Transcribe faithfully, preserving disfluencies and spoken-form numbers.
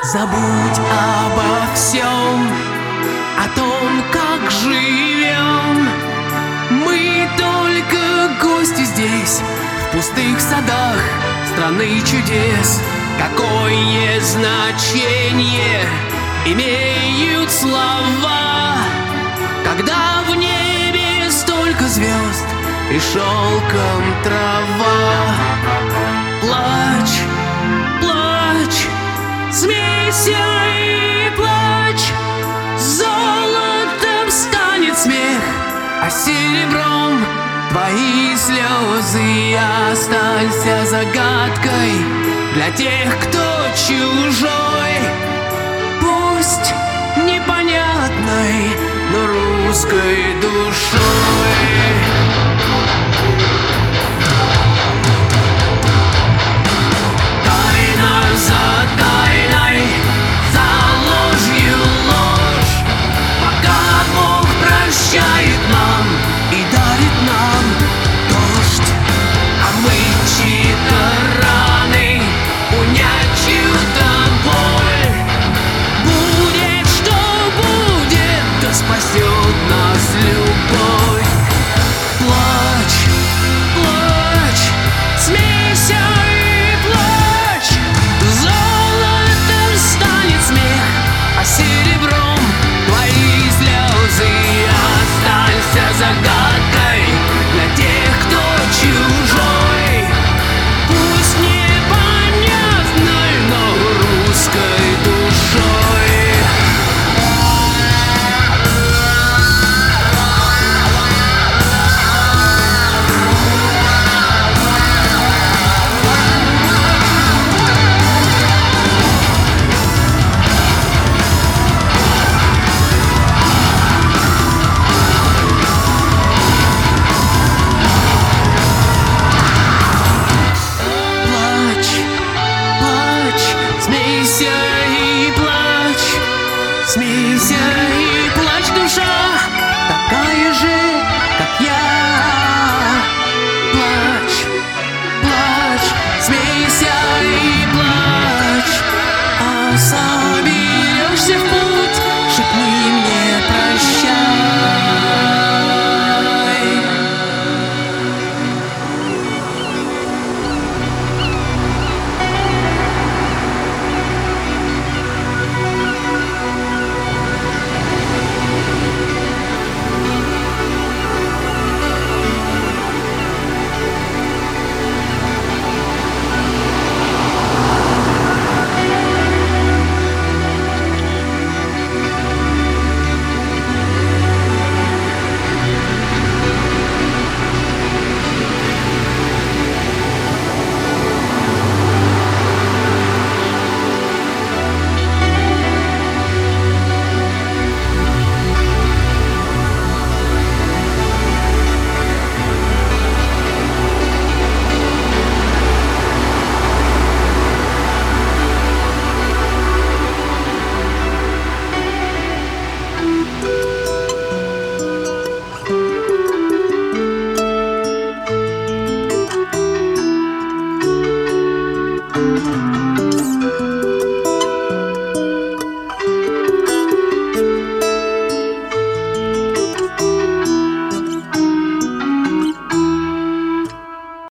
Забудь обо всем, о том, как живем. Мы только гости здесь, в пустых садах страны чудес. Какое значение имеют слова, когда в небе столько звезд и шелком трава? Плачь, плачь, смейся и плачь, золотом станет смех, а серебром твои слезы. Останься загадкой для тех, кто чужой, пусть непонятной, но русской душой.